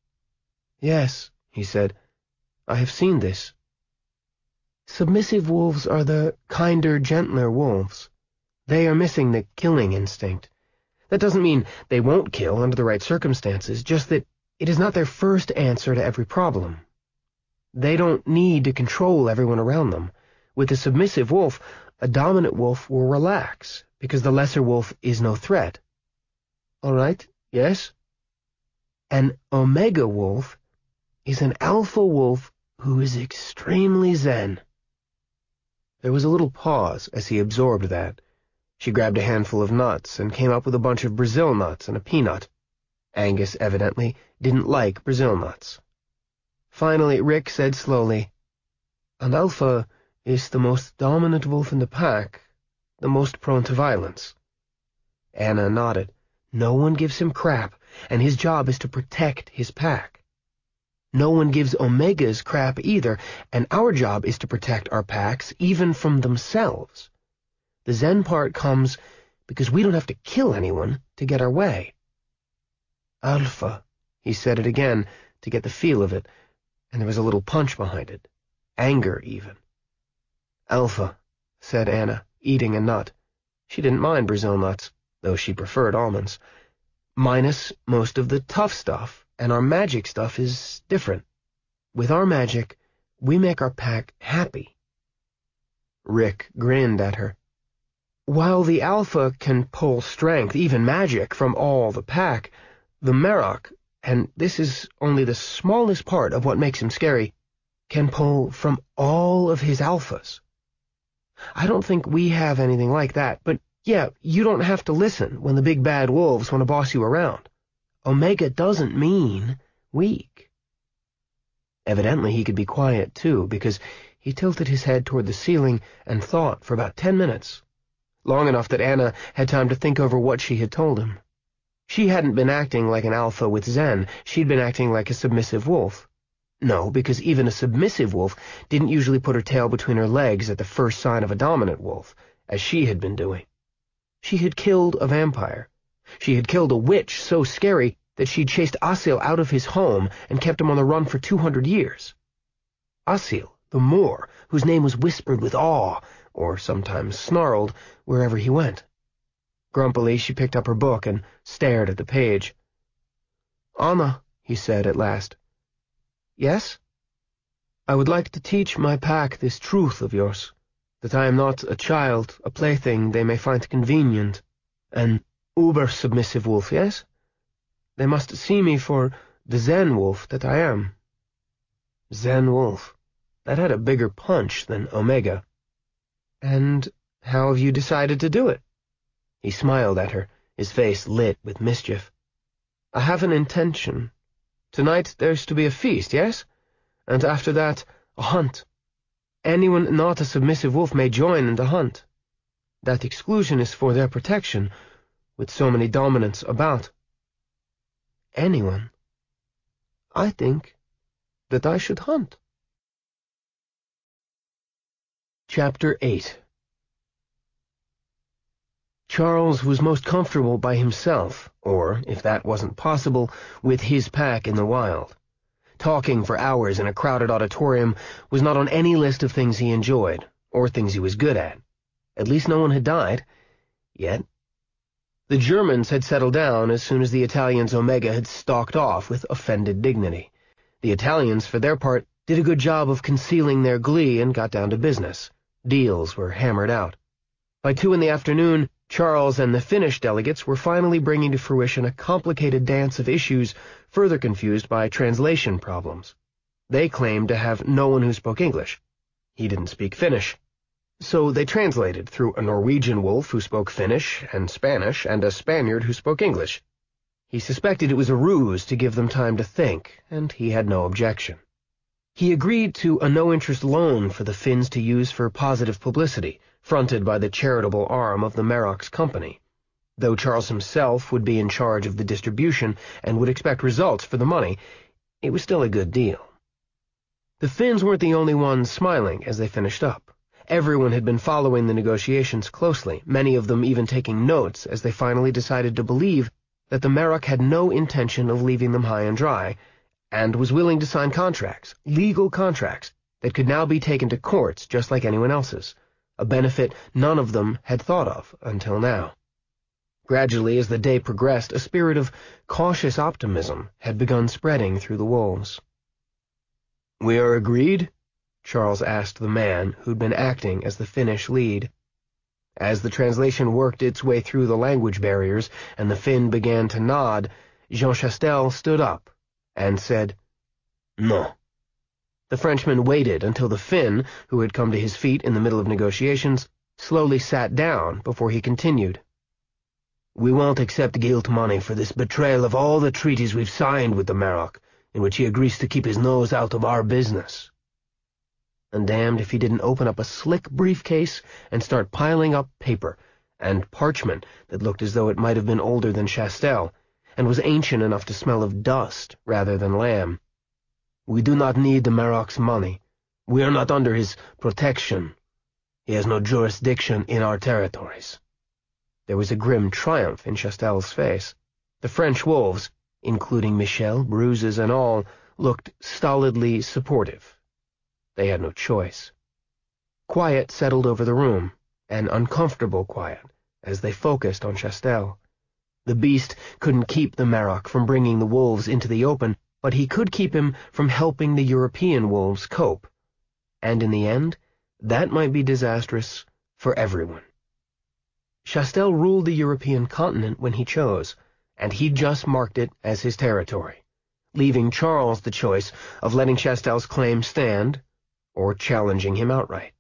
Yes, he said, I have seen this. Submissive wolves are the kinder, gentler wolves. They are missing the killing instinct. That doesn't mean they won't kill under the right circumstances, just that it is not their first answer to every problem. They don't need to control everyone around them. With a submissive wolf, a dominant wolf will relax, because the lesser wolf is no threat. All right, yes? An omega wolf is an alpha wolf who is extremely zen. There was a little pause as he absorbed that. She grabbed a handful of nuts and came up with a bunch of Brazil nuts and a peanut. Angus evidently didn't like Brazil nuts. Finally, Rick said slowly, "An alpha is the most dominant wolf in the pack, the most prone to violence." Anna nodded. No one gives him crap, and his job is to protect his pack. No one gives omegas crap either, and our job is to protect our packs, even from themselves. The zen part comes because we don't have to kill anyone to get our way. Alpha, he said it again to get the feel of it, and there was a little punch behind it. Anger, even. Alpha, said Anna, eating a nut. She didn't mind Brazil nuts, though she preferred almonds. Minus most of the tough stuff, and our magic stuff is different. With our magic, we make our pack happy. Rick grinned at her. While the alpha can pull strength, even magic, from all the pack, the Merrock, and this is only the smallest part of what makes him scary, can pull from all of his alphas. I don't think we have anything like that, but yeah, you don't have to listen when the big bad wolves want to boss you around. Omega doesn't mean weak. Evidently he could be quiet too, because he tilted his head toward the ceiling and thought for about 10 minutes. Long enough that Anna had time to think over what she had told him. She hadn't been acting like an alpha with Zen, she'd been acting like a submissive wolf. No, because even a submissive wolf didn't usually put her tail between her legs at the first sign of a dominant wolf, as she had been doing. She had killed a vampire. She had killed a witch so scary that she'd chased Asil out of his home and kept him on the run for 200 years. Asil, the Moor, whose name was whispered with awe, or sometimes snarled, wherever he went. Grumpily, she picked up her book and stared at the page. "Anna," he said at last. "Yes?" "I would like to teach my pack this truth of yours, that I am not a child, a plaything they may find convenient, an uber-submissive wolf, yes? They must see me for the Zen wolf that I am." Zen wolf. That had a bigger punch than Omega. "And how have you decided to do it?" He smiled at her, his face lit with mischief. "I have an intention. Tonight there's to be a feast, yes? And after that, a hunt. Anyone not a submissive wolf may join in the hunt. That exclusion is for their protection, with so many dominants about." "Anyone? I think that I should hunt." Chapter 8. Charles was most comfortable by himself, or, if that wasn't possible, with his pack in the wild. Talking for hours in a crowded auditorium was not on any list of things he enjoyed, or things he was good at. At least no one had died. Yet. The Germans had settled down as soon as the Italians' Omega had stalked off with offended dignity. The Italians, for their part, did a good job of concealing their glee and got down to business. Deals were hammered out. By 2 in the afternoon, Charles and the Finnish delegates were finally bringing to fruition a complicated dance of issues further confused by translation problems. They claimed to have no one who spoke English. He didn't speak Finnish. So they translated through a Norwegian wolf who spoke Finnish and Spanish and a Spaniard who spoke English. He suspected it was a ruse to give them time to think, and he had no objection. He agreed to a no-interest loan for the Finns to use for positive publicity, fronted by the charitable arm of the Merrock's company. Though Charles himself would be in charge of the distribution and would expect results for the money, it was still a good deal. The Finns weren't the only ones smiling as they finished up. Everyone had been following the negotiations closely, many of them even taking notes as they finally decided to believe that the Merrock had no intention of leaving them high and dry, and was willing to sign contracts, legal contracts, that could now be taken to courts just like anyone else's, a benefit none of them had thought of until now. Gradually, as the day progressed, a spirit of cautious optimism had begun spreading through the wolves. "We are agreed?" Charles asked the man who'd been acting as the Finnish lead. As the translation worked its way through the language barriers and the Finn began to nod, Jean Chastel stood up and said, "No." The Frenchman waited until the Finn, who had come to his feet in the middle of negotiations, slowly sat down before he continued. "We won't accept guilt money for this betrayal of all the treaties we've signed with the Maroc, in which he agrees to keep his nose out of our business." And damned if he didn't open up a slick briefcase and start piling up paper and parchment that looked as though it might have been older than Chastel, and was ancient enough to smell of dust rather than lamb. "We do not need the Maroc's money. We are not under his protection. He has no jurisdiction in our territories." There was a grim triumph in Chastel's face. The French wolves, including Michel, bruises and all, looked stolidly supportive. They had no choice. Quiet settled over the room, an uncomfortable quiet, as they focused on Chastel. The beast couldn't keep the Maroc from bringing the wolves into the open, but he could keep him from helping the European wolves cope. And in the end, that might be disastrous for everyone. Chastel ruled the European continent when he chose, and he'd just marked it as his territory, leaving Charles the choice of letting Chastel's claim stand or challenging him outright.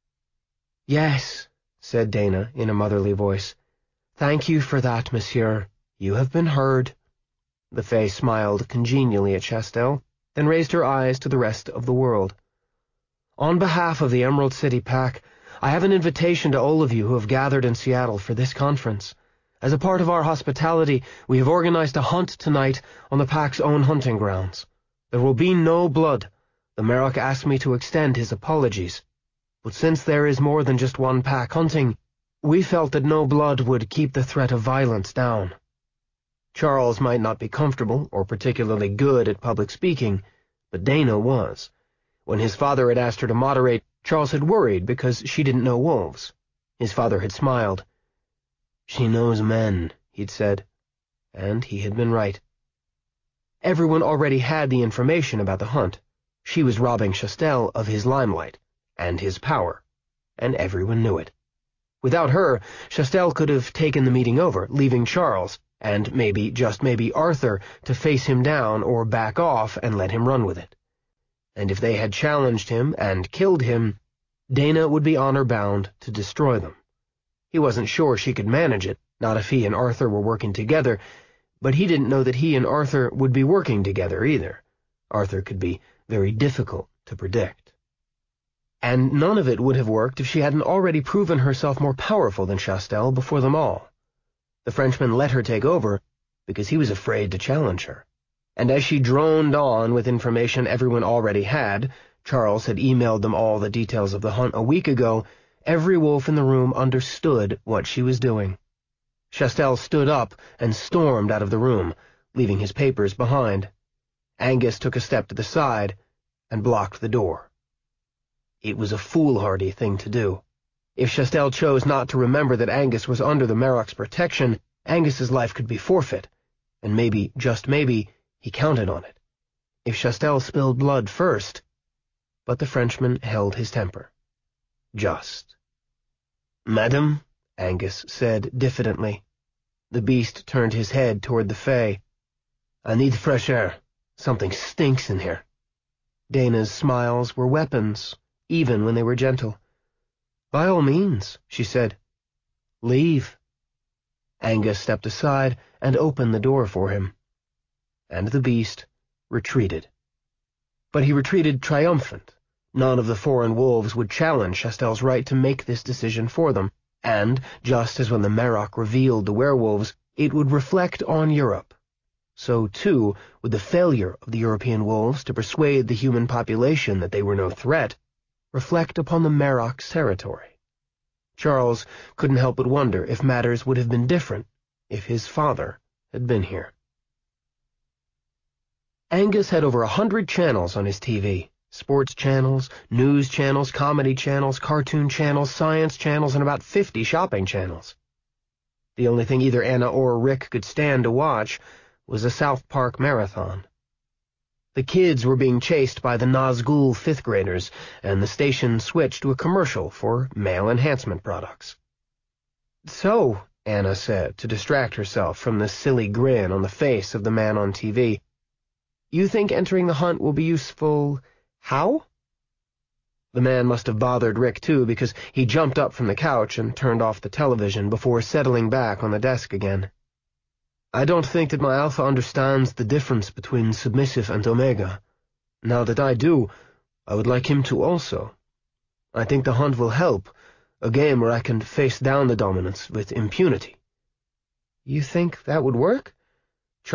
"Yes," said Dana in a motherly voice. "Thank you for that, monsieur. You have been heard." The Fae smiled congenially at Chastel, then raised her eyes to the rest of the world. "On behalf of the Emerald City Pack, I have an invitation to all of you who have gathered in Seattle for this conference. As a part of our hospitality, we have organized a hunt tonight on the Pack's own hunting grounds. There will be no blood. The Maroc asked me to extend his apologies. But since there is more than just one pack hunting, we felt that no blood would keep the threat of violence down." Charles might not be comfortable or particularly good at public speaking, but Dana was. When his father had asked her to moderate, Charles had worried because she didn't know wolves. His father had smiled. "She knows men," he'd said, and he had been right. Everyone already had the information about the hunt. She was robbing Chastel of his limelight and his power, and everyone knew it. Without her, Chastel could have taken the meeting over, leaving Charles, and maybe, just maybe, Arthur, to face him down or back off and let him run with it. And if they had challenged him and killed him, Dana would be honor-bound to destroy them. He wasn't sure she could manage it, not if he and Arthur were working together, but he didn't know that he and Arthur would be working together either. Arthur could be very difficult to predict. And none of it would have worked if she hadn't already proven herself more powerful than Chastel before them all. The Frenchman let her take over because he was afraid to challenge her. And as she droned on with information everyone already had, Charles had emailed them all the details of the hunt a week ago, every wolf in the room understood what she was doing. Chastel stood up and stormed out of the room, leaving his papers behind. Angus took a step to the side and blocked the door. It was a foolhardy thing to do. If Chastel chose not to remember that Angus was under the Maroc's protection, Angus's life could be forfeit, and maybe, just maybe, he counted on it. If Chastel spilled blood first, but the Frenchman held his temper. Just. "Madam," Angus said diffidently. The beast turned his head toward the Fae. "I need fresh air. Something stinks in here." Dana's smiles were weapons, even when they were gentle. "By all means," she said. "Leave." Angus stepped aside and opened the door for him. And the beast retreated. But he retreated triumphant. None of the foreign wolves would challenge Chastel's right to make this decision for them, and, just as when the Maroc revealed the werewolves, it would reflect on Europe. So, too, would the failure of the European wolves to persuade the human population that they were no threat reflect upon the Maroc's territory. Charles couldn't help but wonder if matters would have been different if his father had been here. Angus had over 100 channels on his TV. Sports channels, news channels, comedy channels, cartoon channels, science channels, and about 50 shopping channels. The only thing either Anna or Rick could stand to watch was a South Park marathon. The kids were being chased by the Nazgul fifth-graders, and the station switched to a commercial for male enhancement products. "So," Anna said, to distract herself from the silly grin on the face of the man on TV, "you think entering the hunt will be useful how?" The man must have bothered Rick, too, because he jumped up from the couch and turned off the television before settling back on the desk again. "I don't think that my Alpha understands the difference between submissive and Omega. Now that I do, I would like him to also. I think the hunt will help, a game where I can face down the dominants with impunity." "You think that would work?"